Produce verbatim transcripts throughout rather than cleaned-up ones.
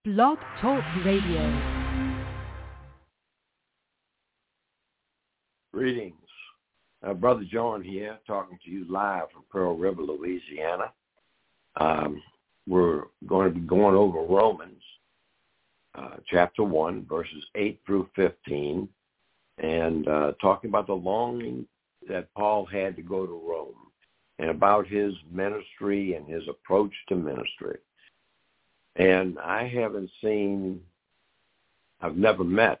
Blog Talk Radio. Greetings. Uh, Brother John here, talking to you live from Pearl River, Louisiana. Um, we're going to be going over Romans uh, chapter one, verses eight through fifteen, and uh, talking about the longing that Paul had to go to Rome and about his ministry and his approach to ministry. And I haven't seen, I've never met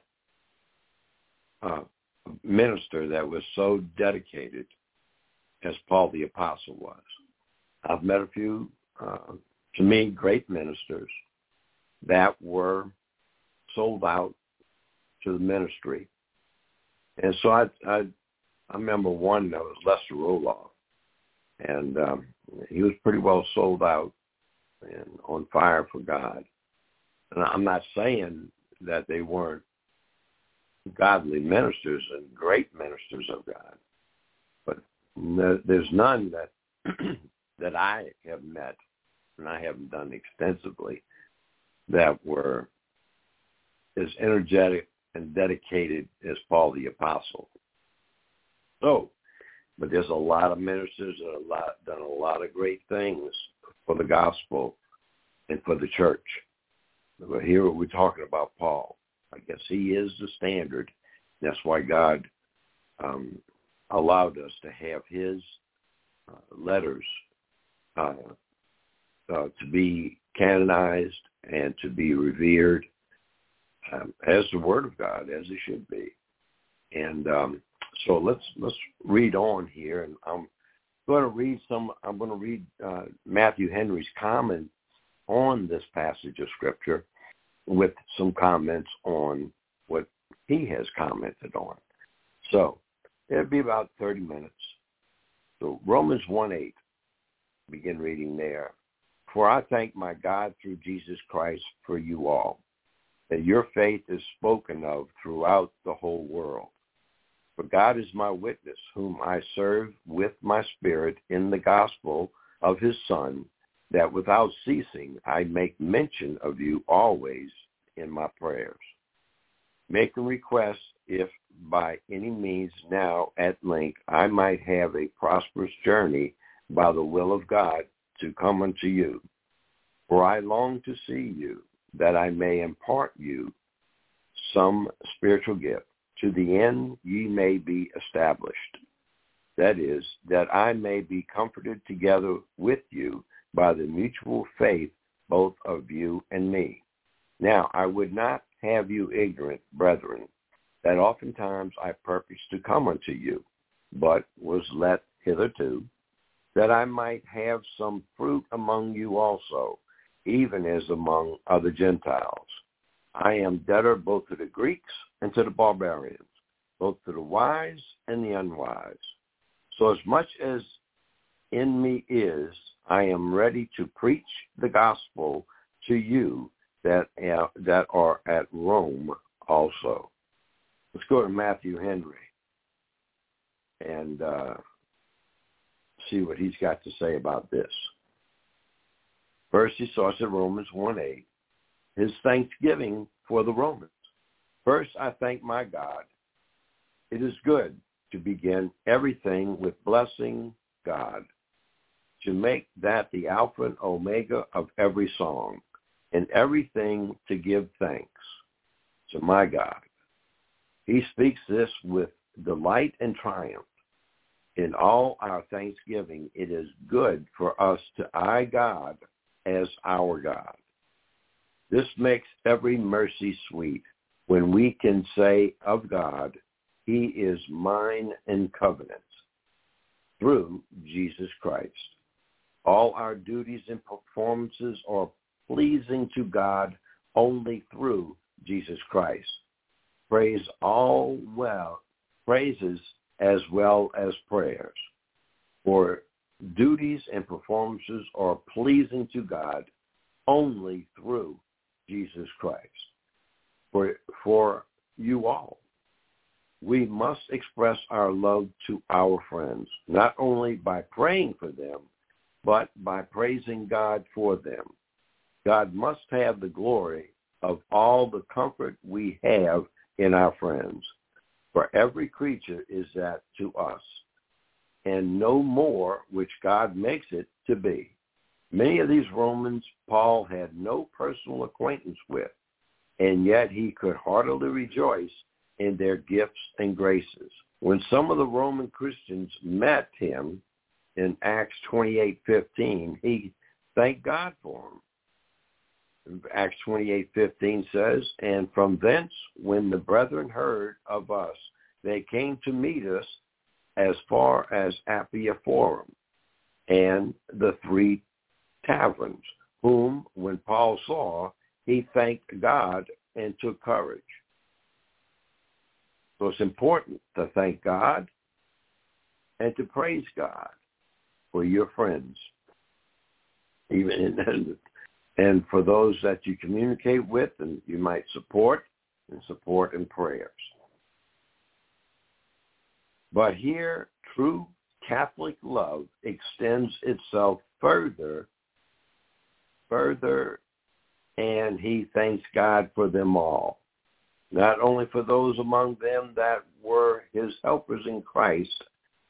uh, a minister that was so dedicated as Paul the Apostle was. I've met a few, uh, to me, great ministers that were sold out to the ministry. And so I, I, I remember one that was Lester Roloff, and um, he was pretty well sold out and on fire for God. And I'm not saying that they weren't godly ministers and great ministers of God, but there's none that that I have met, and I haven't done extensively, that were as energetic and dedicated as Paul the Apostle. So, but there's a lot of ministers that have a lot, done a lot of great things for the gospel and for the church. But here we're talking about Paul. I guess he is the standard. That's why God um, allowed us to have his uh, letters uh, uh, to be canonized and to be revered um, as the Word of God, as it should be. And um, so let's let's read on here, and I'm going to read some. I'm going to read uh, Matthew Henry's comment on this passage of Scripture, with some comments on what he has commented on. So it'll be about thirty minutes. So Romans one eight, begin reading there. For I thank my God through Jesus Christ for you all, that your faith is spoken of throughout the whole world. For God is my witness, whom I serve with my spirit in the gospel of his Son, that without ceasing I make mention of you always in my prayers, making requests if by any means now at length I might have a prosperous journey by the will of God to come unto you. For I long to see you, that I may impart you some spiritual gift, to the end ye may be established. That is, that I may be comforted together with you by the mutual faith both of you and me. Now, I would not have you ignorant, brethren, that oftentimes I purposed to come unto you, but was let hitherto, that I might have some fruit among you also, even as among other Gentiles. I am debtor both to the Greeks and to the barbarians, both to the wise and the unwise. So as much as in me is, I am ready to preach the gospel to you that uh, that are at Rome also. Let's go to Matthew Henry and uh, see what he's got to say about this. First, he starts at Romans one eight, his thanksgiving for the Romans. First, I thank my God. It is good to begin everything with blessing God, to make that the Alpha and Omega of every song, and everything to give thanks to my God. He speaks this with delight and triumph. In all our thanksgiving, it is good for us to eye God as our God. This makes every mercy sweet when we can say of God, he is mine in covenant through Jesus Christ. All our duties and performances are pleasing to God only through Jesus Christ. Praise all well, praises as well as prayers. For duties and performances are pleasing to God only through Jesus Christ. For, for you all, we must express our love to our friends, not only by praying for them, but by praising God for them. God must have the glory of all the comfort we have in our friends. For every creature is that to us, and no more which God makes it to be. Many of these Romans Paul had no personal acquaintance with, and yet he could heartily rejoice in their gifts and graces. When some of the Roman Christians met him in Acts twenty-eight fifteen, he thanked God for them. Acts twenty-eight fifteen says, and from thence, when the brethren heard of us, they came to meet us as far as Appia Forum and the three taverns, whom, when Paul saw, he thanked God and took courage. So it's important to thank God and to praise God for your friends, even in, and for those that you communicate with and you might support, and support in prayers. But here, true Catholic love extends itself further, further, and he thanks God for them all, not only for those among them that were his helpers in Christ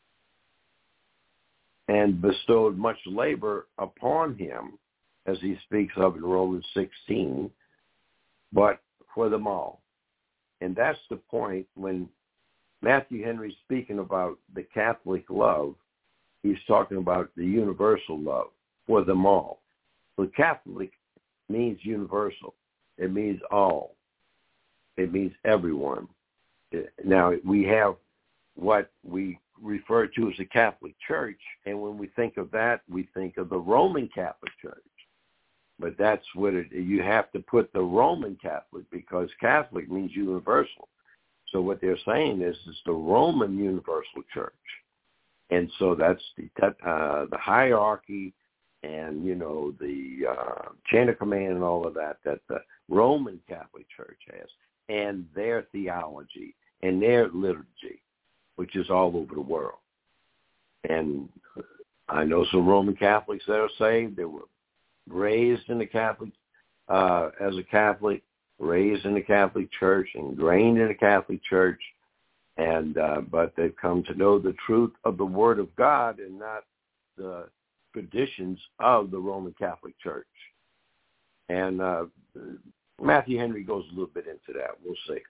and bestowed much labor upon him, as he speaks of in Romans sixteen, but for them all. And that's the point when Matthew Henry's speaking about the Catholic love, he's talking about the universal love for them all. So Catholic means universal. It means all. It means everyone. Now, we have what we refer to as the Catholic Church, and when we think of that, we think of the Roman Catholic Church. But that's what it, you have to put the Roman Catholic, because Catholic means universal. So what they're saying is it's the Roman Universal Church. And so that's the uh, the hierarchy and, you know, the uh, chain of command and all of that that the Roman Catholic Church has, and their theology and their liturgy, which is all over the world. And I know some Roman Catholics that are saved. They were raised in the Catholic, uh, as a Catholic, raised in the Catholic Church, ingrained in the Catholic Church, and uh, but they've come to know the truth of the Word of God and not the traditions of the Roman Catholic Church. And uh, Matthew Henry goes a little bit into that. We'll see.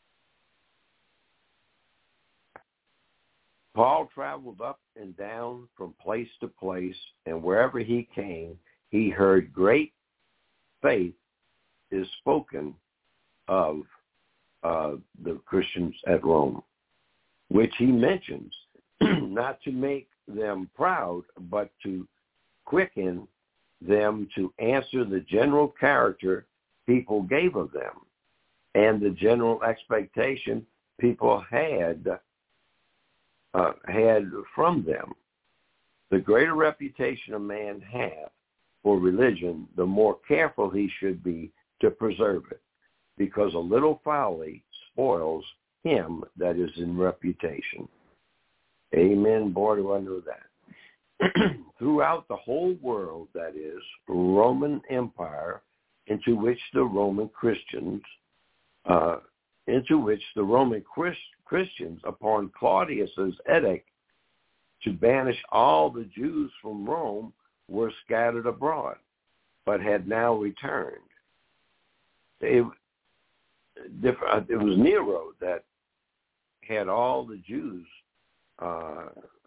Paul traveled up and down from place to place, and wherever he came, he heard great faith is spoken of uh, the Christians at Rome, which he mentions not to make them proud, but to quicken them to answer the general character people gave of them and the general expectation people had uh, had from them. The greater reputation a man hath for religion, the more careful he should be to preserve it, because a little folly spoils him that is in reputation. Amen. Boy, do I know that. Throughout the whole world, that is, Roman Empire, into which the Roman Christians, uh, into which the Roman Christ, Christians, upon Claudius's edict to banish all the Jews from Rome, were scattered abroad, but had now returned. It, it was Nero that had all the Jews uh,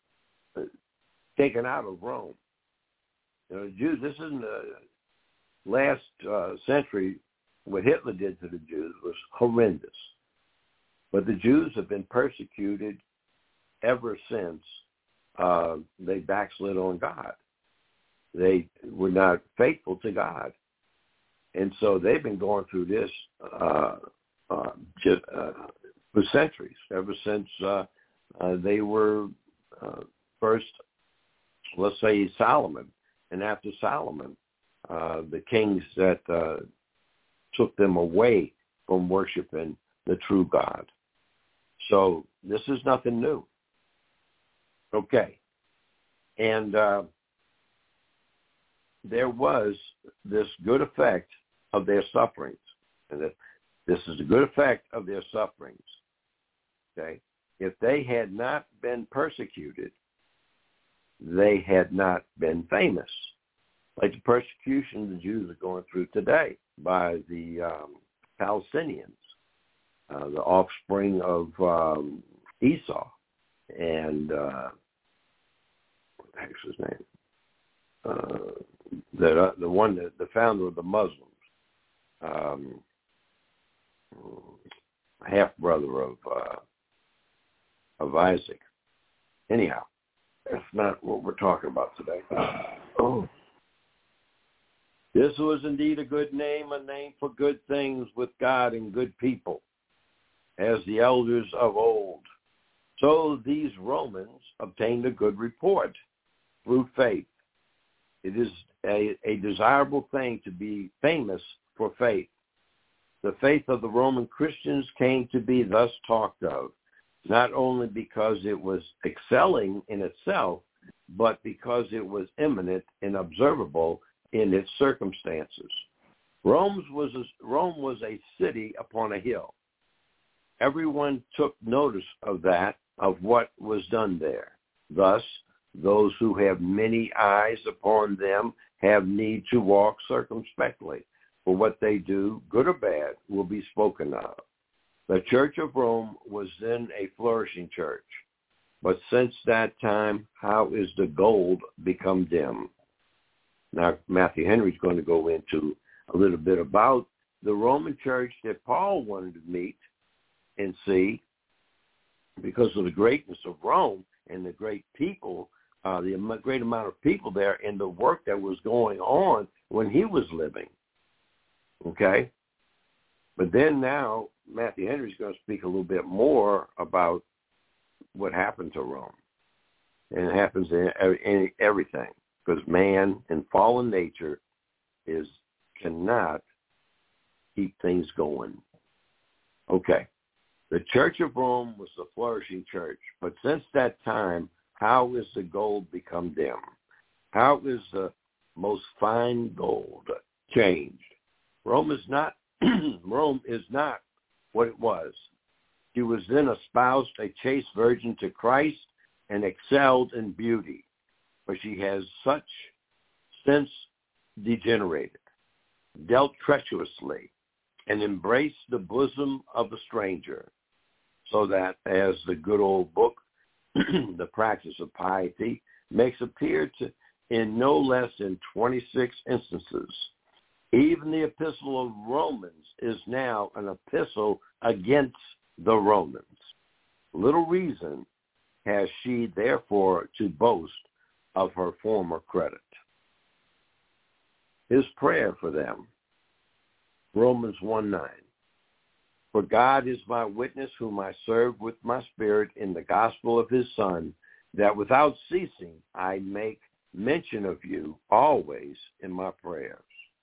taken out of Rome. You know, the Jews, this isn't the last uh, century, what Hitler did to the Jews was horrendous. But the Jews have been persecuted ever since uh, they backslid on God. They were not faithful to God. And so they've been going through this uh, uh, just, uh, for centuries, ever since uh, uh, they were uh, first, let's say, Solomon. And after Solomon, uh, the kings that uh, took them away from worshiping the true God. So this is nothing new. Okay. And uh, there was this good effect of their sufferings. And that this is a good effect of their sufferings. Okay? If they had not been persecuted, they had not been famous. Like the persecution the Jews are going through today by the um, Palestinians, uh, the offspring of um, Esau, and uh, what the heck's his name? Uh, the uh, the one that the founder of the Muslims, um, half brother of uh, of Isaac. Anyhow, that's not what we're talking about today. Oh. This was indeed a good name, a name for good things with God and good people, as the elders of old. So these Romans obtained a good report through faith. It is a, a desirable thing to be famous for faith. The faith of the Roman Christians came to be thus talked of, not only because it was excelling in itself, but because it was eminent and observable in its circumstances. Rome was a, Rome was a city upon a hill. Everyone took notice of that, of what was done there. Thus, those who have many eyes upon them have need to walk circumspectly, for what they do, good or bad, will be spoken of. The Church of Rome was then a flourishing church, but since that time, how is the gold become dim? Now, Matthew Henry's going to go into a little bit about the Roman church that Paul wanted to meet and see, because of the greatness of Rome and the great people, uh, the great amount of people there and the work that was going on when he was living. Okay? But then now, Matthew Henry's going to speak a little bit more about what happened to Rome. And it happens in, in everything. Because man in fallen nature is cannot keep things going. Okay. The Church of Rome was a flourishing church, but since that time, how is the gold become dim? How is the most fine gold changed? Rome is not Rome is not what it was. She was then espoused a chaste virgin to Christ and excelled in beauty. But she has such since degenerated, dealt treacherously, and embraced the bosom of a stranger, so that, as the good old book, The Practice of Piety, makes appear to in no less than twenty-six instances, even the Epistle of Romans is now an epistle against the Romans. Little reason has she, therefore, to boast of her former credit. His prayer for them, Romans one nine. For God is my witness, whom I serve with my spirit in the gospel of his Son, that without ceasing I make mention of you always in my prayers.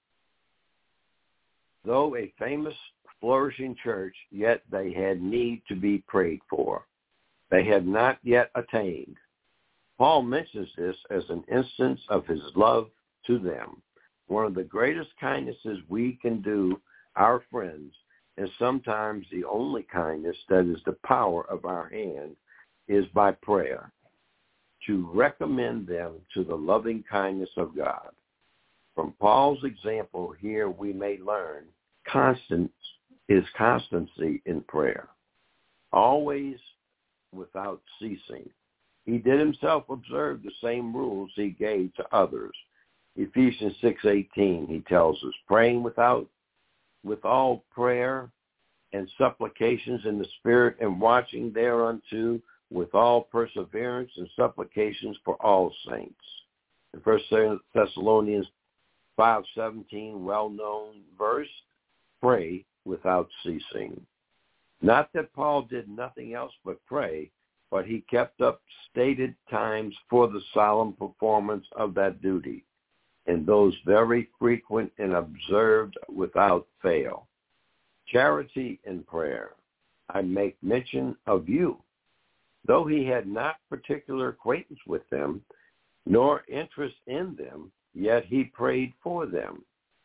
Though a famous, flourishing church, yet they had need to be prayed for. They had not yet attained. Paul mentions this as an instance of his love to them. One of the greatest kindnesses we can do our friends, and sometimes the only kindness that is the power of our hand, is by prayer, to recommend them to the loving kindness of God. From Paul's example here we may learn constant is constancy in prayer, always without ceasing. He did himself observe the same rules he gave to others. Ephesians six eighteen, he tells us, praying without, with all prayer and supplications in the Spirit, and watching thereunto with all perseverance and supplications for all saints. In First Thessalonians five seventeen, well-known verse, pray without ceasing. Not that Paul did nothing else but pray, but he kept up stated times for the solemn performance of that duty, and those very frequent and observed without fail. Charity and prayer. I make mention of you. Though he had not particular acquaintance with them, nor interest in them, yet he prayed for them.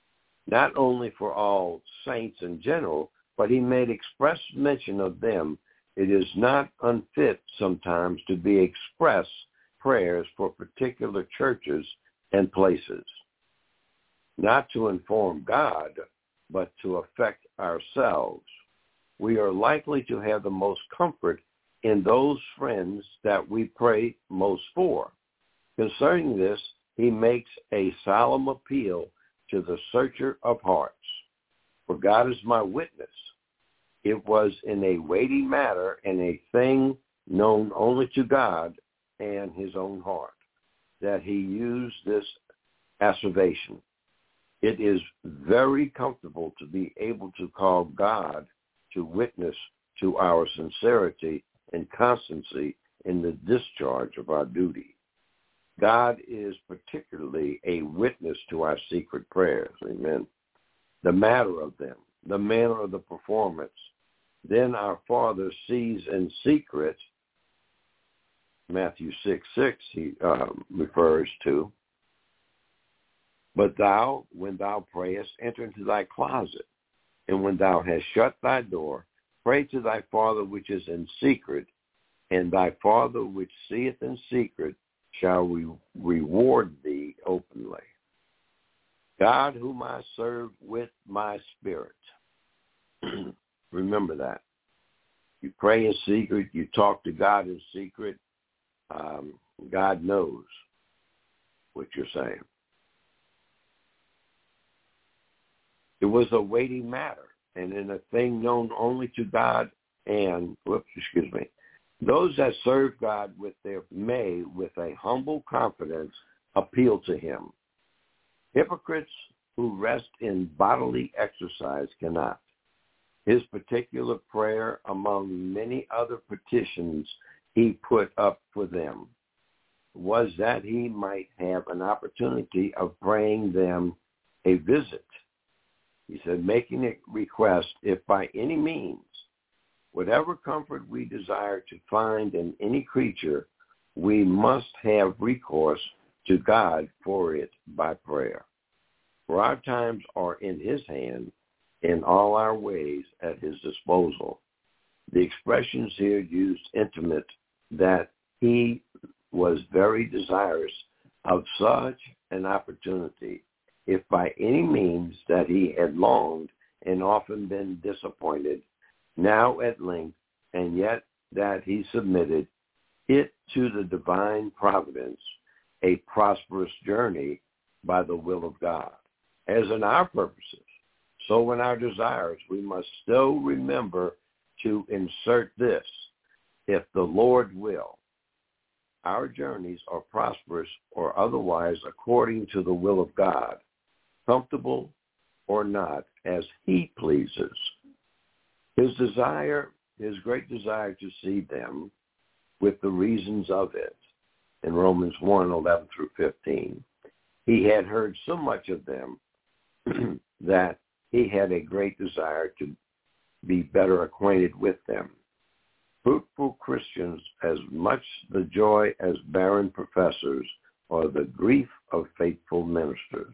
not only for all saints in general, but he made express mention of them. It is not unfit sometimes to be express prayers for particular churches and places, not to inform God, but to affect ourselves. We are likely to have the most comfort in those friends that we pray most for. Concerning this, he makes a solemn appeal to the searcher of hearts. For God is my witness. It was in a weighty matter and a thing known only to God and his own heart that he used this asseveration. It is very comfortable to be able to call God to witness to our sincerity and constancy in the discharge of our duty. God is particularly a witness to our secret prayers. Amen. The matter of them, the manner of the performance. Then our Father sees in secret, Matthew six six he um, refers to, but thou, when thou prayest, enter into thy closet, and when thou hast shut thy door, pray to thy Father which is in secret, and thy Father which seeth in secret shall re- reward thee openly. God whom I serve with my spirit. Remember that. You pray in secret. You talk to God in secret. Um, God knows what you're saying. It was a weighty matter, and in a thing known only to God and, whoops, excuse me, those that serve God with their may, with a humble confidence, appeal to him. Hypocrites who rest in bodily exercise cannot. His particular prayer among many other petitions he put up for them was that he might have an opportunity of praying them a visit. He said, making a request, if by any means, whatever comfort we desire to find in any creature, we must have recourse to God for it by prayer. For our times are in his hand, and all our ways at his disposal. The expressions here used intimate, that he was very desirous of such an opportunity, if by any means that he had longed and often been disappointed, now at length, and yet that he submitted it to the divine providence, a prosperous journey by the will of God. As in our purposes, so in our desires, we must still remember to insert this, if the Lord will. Our journeys are prosperous or otherwise according to the will of God, comfortable or not, as he pleases. His desire, his great desire to see them with the reasons of it. In Romans one, eleven through fifteen, he had heard so much of them that he had a great desire to be better acquainted with them. Fruitful Christians, as much the joy as barren professors, or the grief of faithful ministers.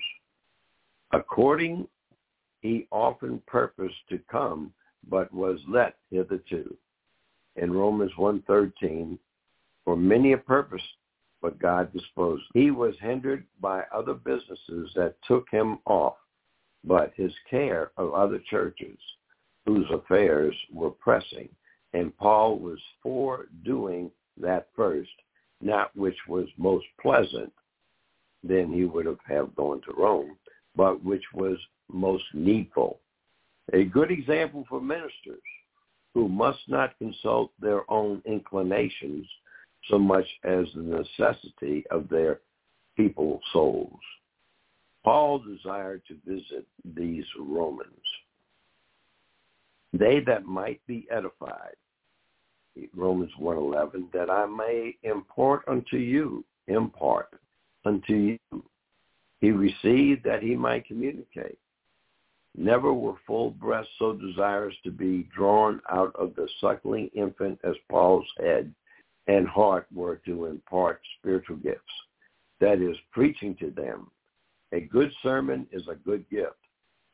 According, he often purposed to come, but was let hitherto. In Romans one thirteen, for many a purpose, but God disposed. He was hindered by other businesses that took him off, but his care of other churches, whose affairs were pressing, and Paul was for doing that first, not which was most pleasant, then he would have, have gone to Rome, but which was most needful. A good example for ministers who must not consult their own inclinations so much as the necessity of their people's souls. Paul desired to visit these Romans, they that might be edified, Romans one eleven, that I may impart unto you, impart unto you. He received that he might communicate. Never were full breasts so desirous to be drawn out of the suckling infant as Paul's head and heart were to impart spiritual gifts, that is, preaching to them. A good sermon is a good gift,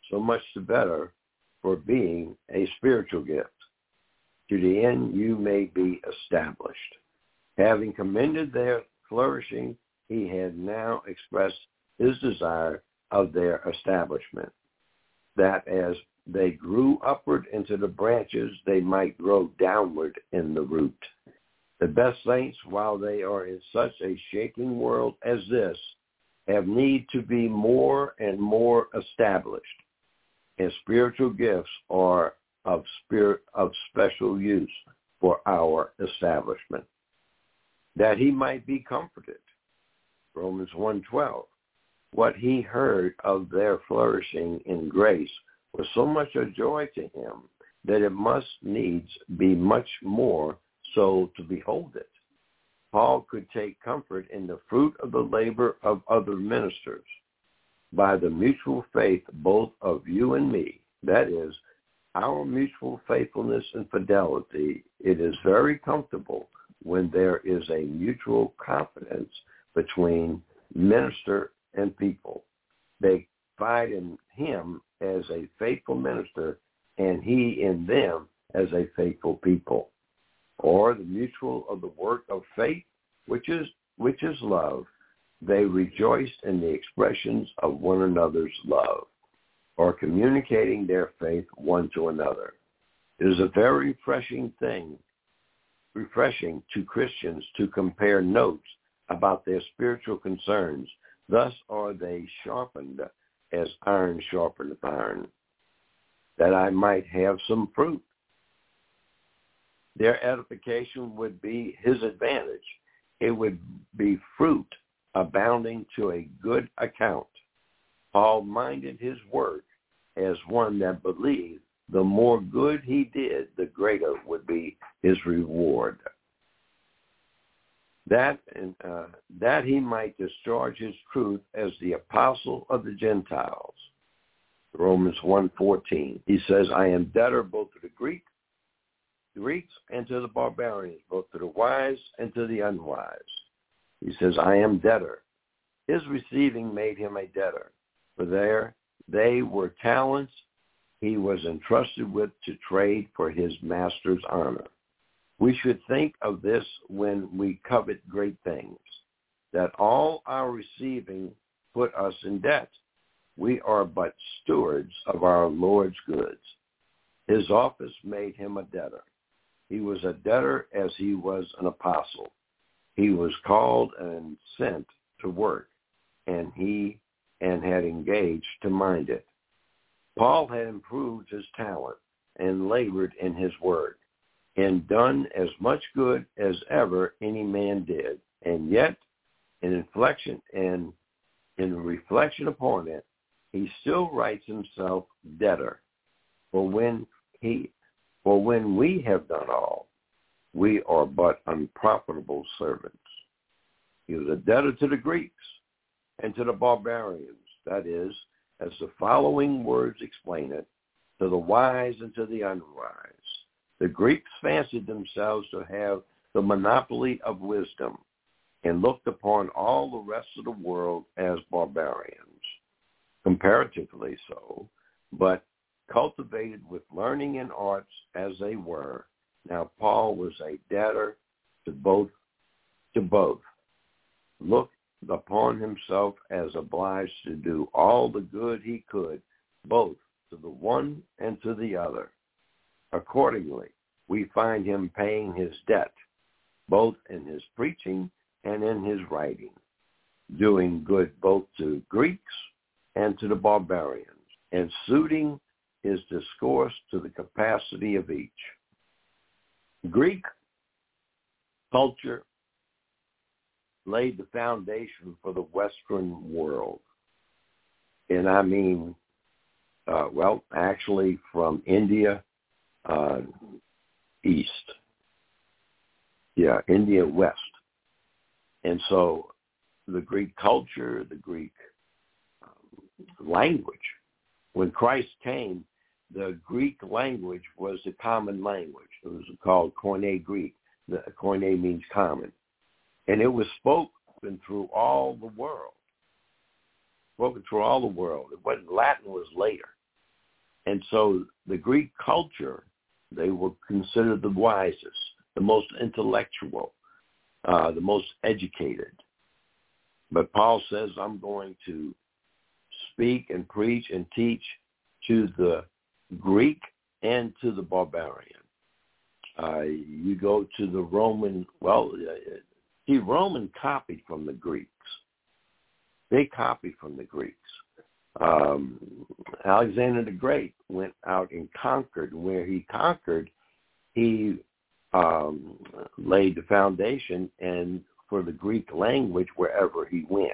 so much the better for being a spiritual gift, to the end you may be established. Having commended their flourishing, he had now expressed his desire of their establishment, that as they grew upward into the branches, they might grow downward in the root. The best saints, while they are in such a shaking world as this, have need to be more and more established, and spiritual gifts are of spirit of special use for our establishment, that he might be comforted. Romans one twelve. What he heard of their flourishing in grace was so much a joy to him that it must needs be much more so to behold it. Paul could take comfort in the fruit of the labor of other ministers by the mutual faith both of you and me, that is, our mutual faithfulness and fidelity. It is very comfortable when there is a mutual confidence between minister and people. They find in him as a faithful minister and he in them as a faithful people. Or the mutual of the work of faith, which is which is love. They rejoiced in the expressions of one another's love, or communicating their faith one to another. It is a very refreshing thing, refreshing to Christians to compare notes about their spiritual concerns. Thus are they sharpened as iron sharpeneth iron, that I might have some fruit. Their edification would be his advantage. It would be fruit abounding to a good account. Paul minded his work as one that believed the more good he did, the greater would be his reward. That, uh, that he might discharge his truth as the apostle of the Gentiles. Romans one fourteen. He says, I am debtor both to the Greek, Greeks and to the barbarians, both to the wise and to the unwise. He says, I am debtor. His receiving made him a debtor, for there they were talents he was entrusted with to trade for his master's honor. We should think of this when we covet great things, that all our receiving put us in debt. We are but stewards of our Lord's goods. His office made him a debtor. He was a debtor as he was an apostle. He was called and sent to work, and he and had engaged to mind it. Paul had improved his talent and labored in his work, and done as much good as ever any man did. And yet, in inflection and in reflection upon it, he still writes himself debtor. For when he, for when we have done all, we are but unprofitable servants. He was a debtor to the Greeks and to the barbarians. That is, as the following words explain it, to the wise and to the unwise. The Greeks fancied themselves to have the monopoly of wisdom and looked upon all the rest of the world as barbarians, comparatively so, but cultivated with learning and arts as they were. Now Paul was a debtor to both, to both. Looked upon himself as obliged to do all the good he could, both to the one and to the other. Accordingly, we find him paying his debt, both in his preaching and in his writing, doing good both to Greeks and to the barbarians, and suiting his discourse to the capacity of each. Greek culture laid the foundation for the Western world. And I mean, uh, well, actually from India uh, east. Yeah, India west. And so the Greek culture, the Greek um, language, when Christ came, the Greek language was the common language. It was called Koine Greek. The Koine means common. And it was spoken through all the world. Spoken through all the world. It wasn't Latin was later. And so the Greek culture, they were considered the wisest, the most intellectual, uh, the most educated. But Paul says, I'm going to speak and preach and teach to the Greek and to the barbarian. Uh, you go to the Roman, well, uh, see, Roman copied from the Greeks. They copied from the Greeks. Um, Alexander the Great went out and conquered. Where he conquered, he um, laid the foundation and for the Greek language wherever he went.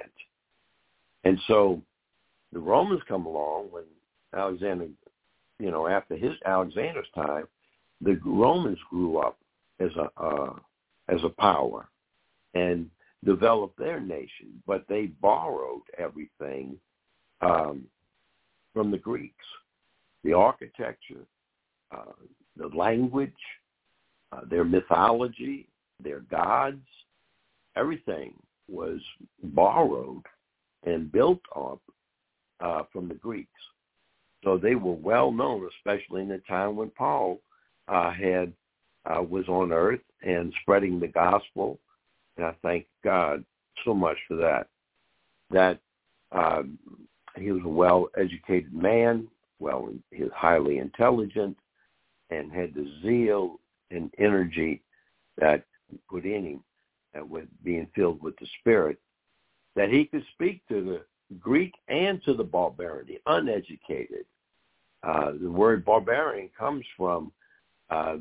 And so the Romans come along when Alexander, you know, after his Alexander's time, the Romans grew up as a uh, as a power and developed their nation, but they borrowed everything um, from the Greeks, the architecture, uh, the language, uh, their mythology, their gods, everything was borrowed and built up uh, from the Greeks. So they were well known, especially in the time when Paul uh, had uh, was on earth and spreading the gospel. And I thank God so much for that. That um, he was a well-educated man, well, he was highly intelligent, and had the zeal and energy that put in him, uh, with being filled with the Spirit, that he could speak to the Greek and to the barbarian, the uneducated. Uh, the word barbarian comes from uh,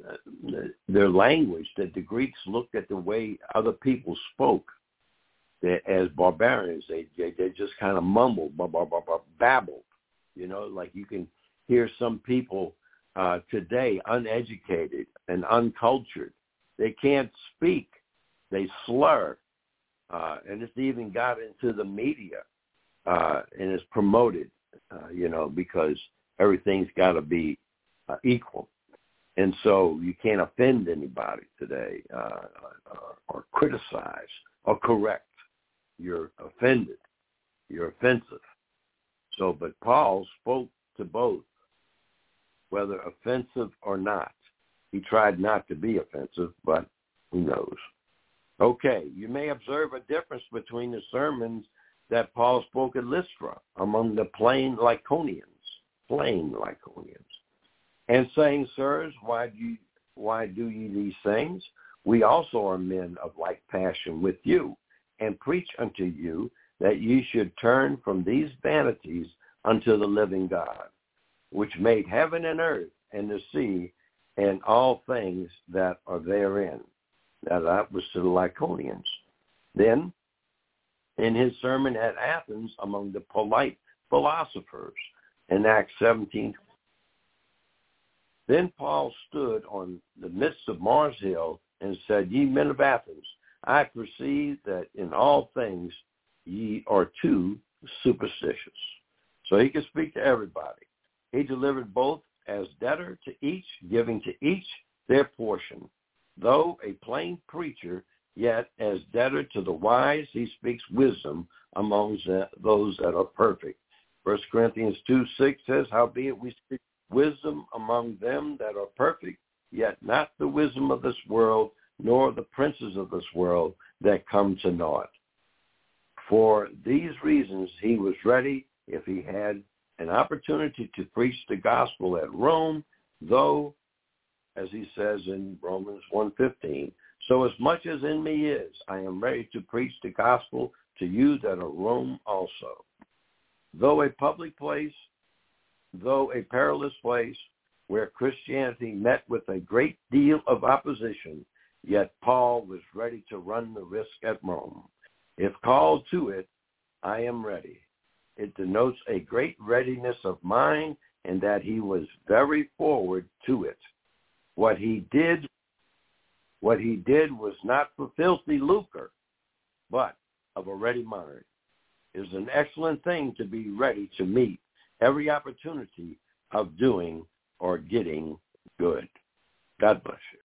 their language, that the Greeks looked at the way other people spoke as barbarians. They they, they just kind of mumbled, b- b- b- babbled. You know, like you can hear some people uh, today, uneducated and uncultured. They can't speak. They slur. Uh, and it's even got into the media uh, and is promoted, uh, you know, because everything's got to be uh, equal. And so you can't offend anybody today uh, or, or criticize or correct. You're offended. You're offensive. So, but Paul spoke to both, whether offensive or not. He tried not to be offensive, but who knows? Okay, you may observe a difference between the sermons that Paul spoke at Lystra among the plain Lycaonians, plain Lycaonians, and saying, Sirs, why do you, why do ye these things? We also are men of like passion with you, and preach unto you that ye should turn from these vanities unto the living God, which made heaven and earth and the sea and all things that are therein. Now that was to the Lycaonians. Then, in his sermon at Athens among the polite philosophers in Acts seventeen, then Paul stood on the midst of Mars Hill and said, Ye men of Athens, I perceive that in all things ye are too superstitious. So he could speak to everybody. He delivered both as debtor to each, giving to each their portion. Though a plain preacher, yet as debtor to the wise, he speaks wisdom among those that are perfect. First Corinthians two six says, Howbeit we speak wisdom among them that are perfect, yet not the wisdom of this world, nor the princes of this world that come to naught. For these reasons he was ready, if he had an opportunity, to preach the gospel at Rome, though, as he says in Romans one fifteen, so as much as in me is, I am ready to preach the gospel to you that are Rome also. Though a public place, though a perilous place, where Christianity met with a great deal of opposition, yet Paul was ready to run the risk at Rome. If called to it, I am ready. It denotes a great readiness of mind, and that he was very forward to it. What he did, what he did was not for filthy lucre, but of a ready mind. It is an excellent thing to be ready to meet every opportunity of doing or getting good. God bless you.